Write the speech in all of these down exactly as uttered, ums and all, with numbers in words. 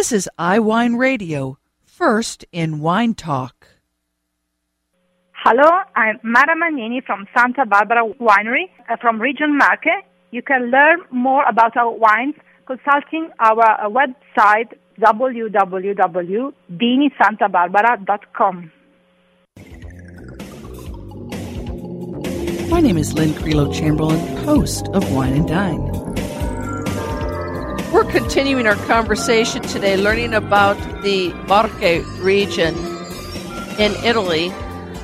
This is iWine Radio, first in wine talk. Hello, I'm Mara Magnini from Santa Barbara Winery uh, from Region Marche. You can learn more about our wines consulting our uh, website w w w dot vini santa barbara dot com. My name is Lynn Creelo Chamberlain, host of Wine and Dine. We're continuing our conversation today, learning about the Marche region in Italy,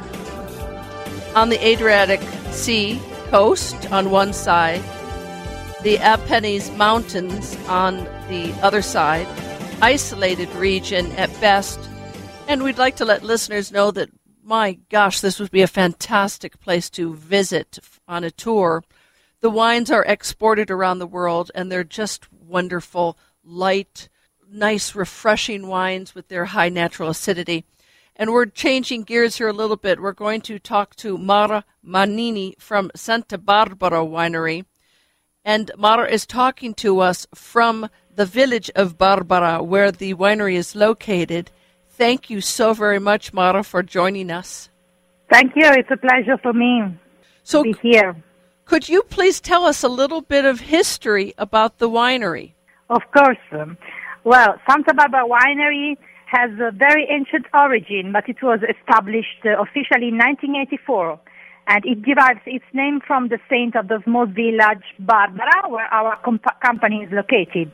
on the Adriatic Sea coast on one side, the Apennines Mountains on the other side, isolated region at best. And we'd like to let listeners know that, my gosh, this would be a fantastic place to visit on a tour. The wines are exported around the world, and they're just wonderful, light, nice, refreshing wines with their high natural acidity. And we're changing gears here a little bit. We're going to talk to Mara Magnini from Santa Barbara Winery. And Mara is talking to us from the village of Barbara, where the winery is located. Thank you so very much, Mara, for joining us. Thank you. It's a pleasure for me so, to be here. Could you please tell us a little bit of history about the winery? Of course. Well, Santa Barbara Winery has a very ancient origin, but it was established uh, officially in nineteen eighty-four. And it derives its name from the saint of the small village Barbara, where our comp- company is located.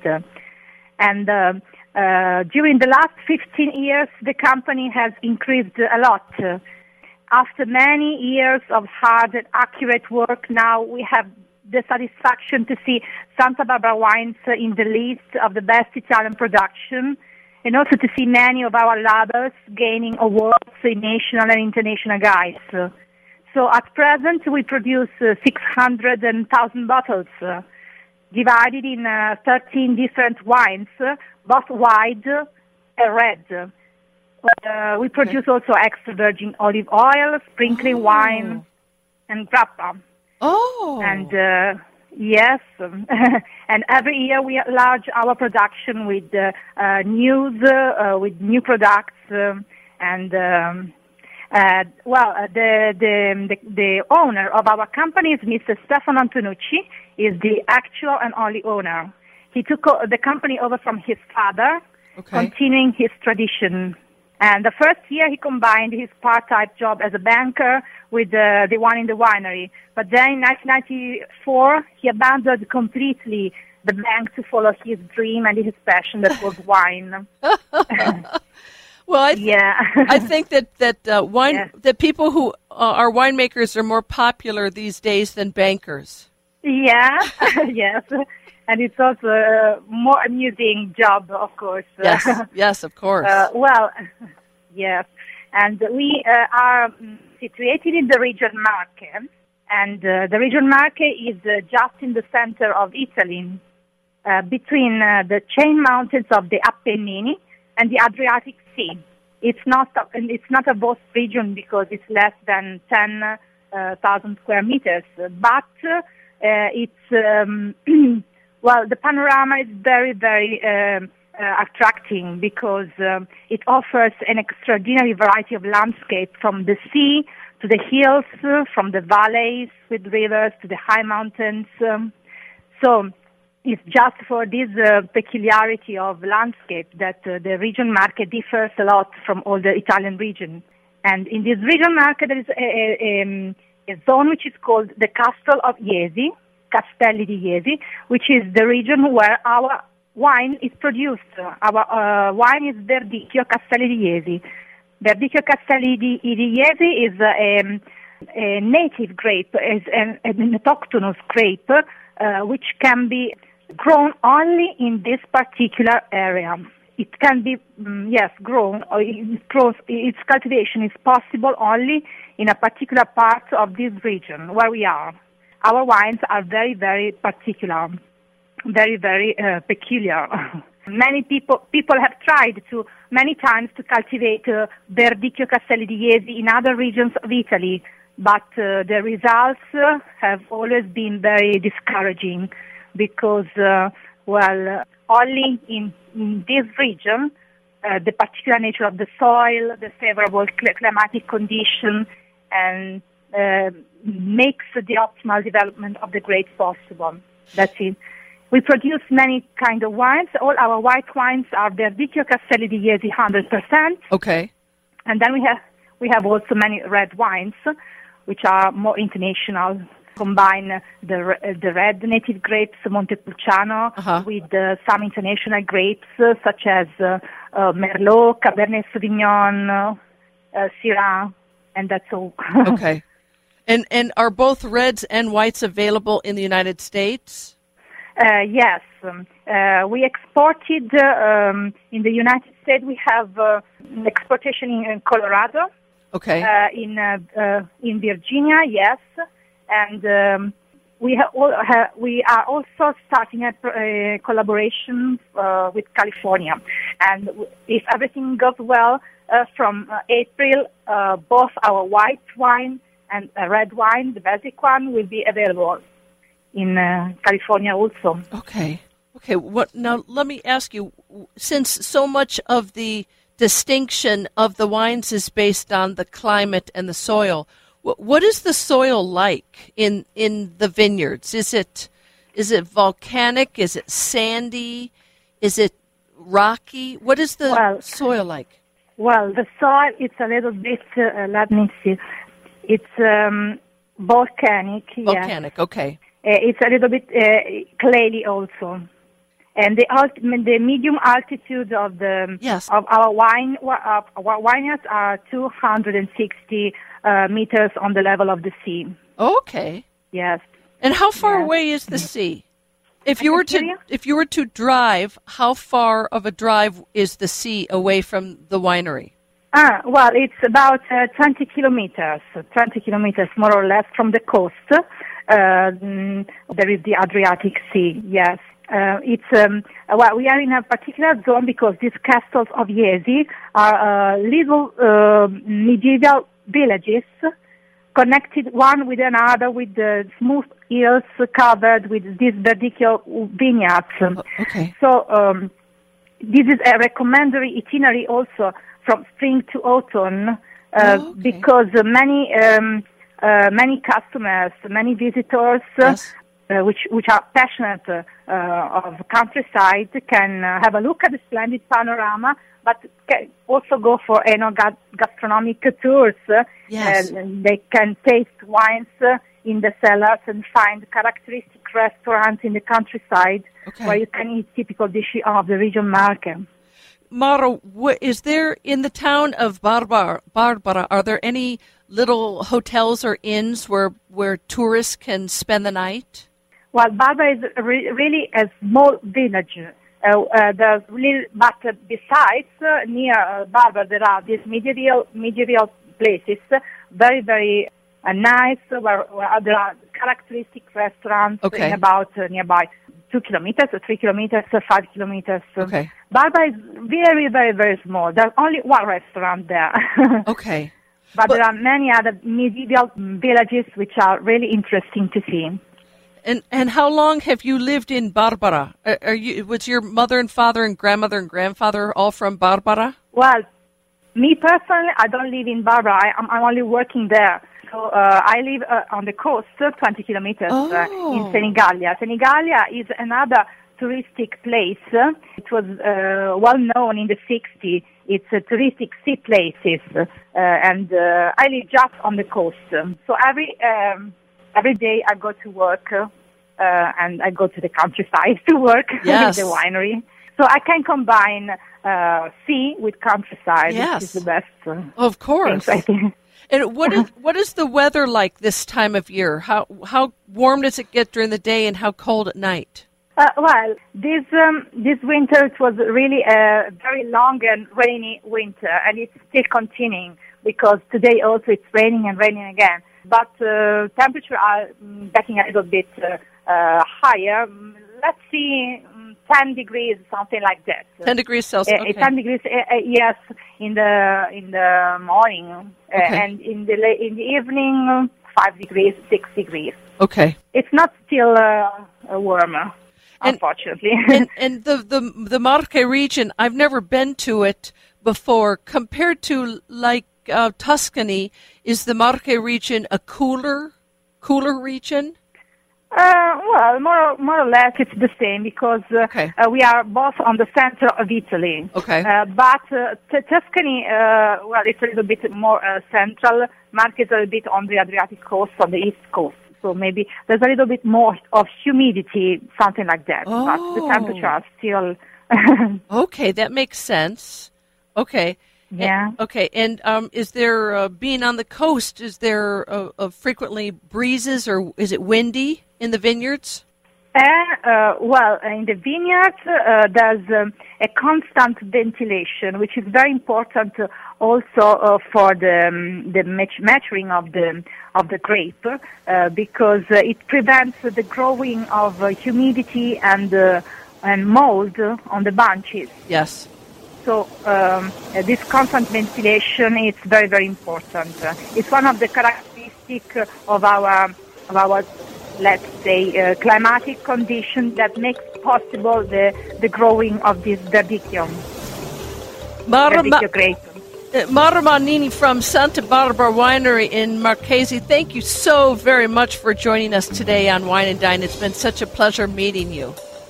And uh, uh, during the last fifteen years, the company has increased a lot. After many years of hard and accurate work, now we have the satisfaction to see Santa Barbara wines in the list of the best Italian production, and also to see many of our labels gaining awards in national and international guides. So at present, we produce uh, six hundred thousand bottles, uh, divided in uh, thirteen different wines, uh, both white and red. Uh, we produce also extra virgin olive oil, sprinkling oh. wine, and grappa. Oh. And uh, yes, and every year we enlarge our production with uh, uh, news, uh, with new products, um, and um, uh, well, uh, the, the the the owner of our company is Mister Stefano Antonucci. Is the actual and only owner. He took o- the company over from his father, okay. continuing his tradition. And the first year he combined his part-time job as a banker with uh, the one in the winery. But then in nineteen ninety-four, he abandoned completely the bank to follow his dream and his passion, that was wine. Well, I, th- yeah. I think that that uh, wine yeah. that people who uh, are winemakers are more popular these days than bankers. Yeah, yes. And it's also a more amusing job, of course. Yes, yes, of course. Uh, well, yes. And we uh, are situated in the region Marche. And uh, the region Marche is uh, just in the center of Italy, uh, between uh, the chain mountains of the Apennini and the Adriatic Sea. It's not a, it's not a vast region because it's less than ten thousand square meters, but uh, it's um, well, the panorama is very, very um, uh, attracting because um, it offers an extraordinary variety of landscape from the sea to the hills, uh, from the valleys with rivers to the high mountains. Um, so it's just for this uh, peculiarity of landscape that uh, the region Marche differs a lot from all the Italian region. And in this region Marche, there is a, a, um, a zone which is called the Castle of Jesi, Castelli di Jesi, which is the region where our wine is produced. Our uh, wine is Verdicchio Castelli di Jesi. Verdicchio Castelli di, di Jesi is a, um, a native grape, is an, an autochthonous grape, uh, which can be grown only in this particular area. It can be, um, yes, grown, or it grows, its cultivation is possible only in a particular part of this region where we are. Our wines are very, very particular, very, very uh, peculiar. Many people people have tried to many times to cultivate uh, Verdicchio Castelli di Jesi in other regions of Italy, but uh, the results uh, have always been very discouraging because, uh, well, uh, only in in this region, uh, the particular nature of the soil, the favorable cl- climatic condition, and uh, makes the optimal development of the grapes possible. That's it. We produce many kind of wines. All our white wines are Verdicchio Castelli di Jesi one hundred percent. Okay. And then we have we have also many red wines, which are more international. Combine the the red native grapes, Montepulciano, uh-huh. with uh, some international grapes uh, such as uh, uh, Merlot, Cabernet Sauvignon, uh, Syrah, and that's all. Okay. And and are both reds and whites available in the United States? Uh, yes. Um, uh, we exported uh, um, in the United States. We have uh, exportation in, in Colorado. Okay. Uh, in uh, uh, in Virginia, yes. And um, we ha- all ha- we are also starting a, a collaboration uh, with California. And w- if everything goes well, uh, from uh, April, uh, both our white wine and uh, red wine, the basic one, will be available in uh, California also. Okay. Okay. What now? Let me ask you. Since so much of the distinction of the wines is based on the climate and the soil, what is the soil like in in the vineyards? Is it is it volcanic? Is it sandy? Is it rocky? What is the well, soil like? Well, the soil it's a little bit. Uh, let me see. It's um, volcanic. Volcanic. Yes. Okay. Uh, it's a little bit uh, clayey also, and the alt- the medium altitude of the yes. of our wine of our vineyards are two hundred sixty. Uh, meters on the level of the sea. Okay. Yes. And how far yes. away is the sea? If you were to you? if you were to drive, how far of a drive is the sea away from the winery? Ah, well, it's about uh, twenty kilometers. Twenty kilometers, more or less, from the coast. Uh, mm, there is the Adriatic Sea. Yes. Uh, it's um, well, we are in a particular zone because these castles of Jesi are uh, little uh, medieval villages connected one with another with the smooth hills covered with these Verdicchio vineyards. Oh, okay. So um, this is a recommendatory itinerary also from spring to autumn uh, oh, okay. because uh, many um, uh, many customers, many visitors, yes. uh, which which are passionate uh, of countryside, can uh, have a look at the splendid panorama, but can also go for you know, gastronomic tours. Yes. And they can taste wines uh, in the cellars and find characteristic restaurants in the countryside okay. where you can eat typical dishes of the region market. Mara, what, is there in the town of Barbara, Barbara, are there any little hotels or inns where, where tourists can spend the night? Well, Barbara is re- really a small village. Uh, uh, there's really, but uh, besides, uh, near uh, Barbara, there are these medieval medieval places, uh, very, very uh, nice, where, where there are characteristic restaurants okay. in about uh, nearby two kilometers, or three kilometers, or five kilometers. Okay. Barbara is very, very, very small. There's only one restaurant there. okay. But, but there are many other medieval villages which are really interesting to see. And and how long have you lived in Barbara? Are, are you was your mother and father and grandmother and grandfather all from Barbara? Well, me personally, I don't live in Barbara. I, I'm, I'm only working there. So uh, I live uh, on the coast, uh, twenty kilometers oh. uh, in Senigallia. Senigallia is another touristic place. It was uh, well known in the sixties. It's a touristic sea places, uh, and uh, I live just on the coast. So every um, every day I go to work, uh, and I go to the countryside to work yes. in the winery. So I can combine uh, sea with countryside, yes. which is the best. Uh, of course. things, I think. And what is what is the weather like this time of year? How how warm does it get during the day, and how cold at night? Uh, well, this um, this winter it was really a very long and rainy winter, and it's still continuing because today also it's raining and raining again. But uh, temperatures are um, getting a little bit uh, uh, higher. Let's see, um, ten degrees, something like that. Ten degrees Celsius. Uh, okay. Ten degrees, uh, uh, yes, in the in the morning, uh, okay. and in the in the evening, five degrees, six degrees. Okay. It's not still uh, warmer. And, unfortunately. and and the, the, the Marche region, I've never been to it before. Compared to, like, uh, Tuscany, is the Marche region a cooler, cooler region? Uh, well, more or, more or less it's the same because uh, Okay. uh, we are both on the center of Italy. Okay. Uh, but uh, T- Tuscany, uh, well, it's a little bit more uh, central. Marche is a little bit on the Adriatic coast, on the east coast. So maybe there's a little bit more of humidity, something like that. Oh. But the temperature are still... Okay, that makes sense. Okay. Yeah. And, okay, and um, is there, uh, being on the coast, is there uh, uh, frequently breezes or is it windy in the vineyards? Uh, uh, well, in the vineyards, uh, there's um, a constant ventilation, which is very important uh, also uh, for the um, the mat- maturing of the of the grape, uh, because uh, it prevents the growing of uh, humidity and uh, and mold on the bunches. Yes. So um, uh, this constant ventilation is very very important. Uh, it's one of the characteristics of our of our let's say, uh, climatic condition that makes possible the, the growing of this Verdicchio, Mara, Verdicchio grape. uh, Mara Mannini from Santa Barbara Winery in Marchese, thank you so very much for joining us today on Wine and Dine. It's been such a pleasure meeting you.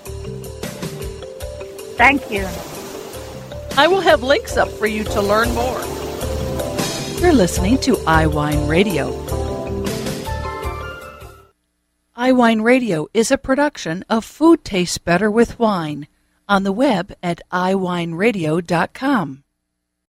Thank you. I will have links up for you to learn more. You're listening to iWine Radio. iWine Radio is a production of Food Tastes Better with Wine, on the web at i wine radio dot com.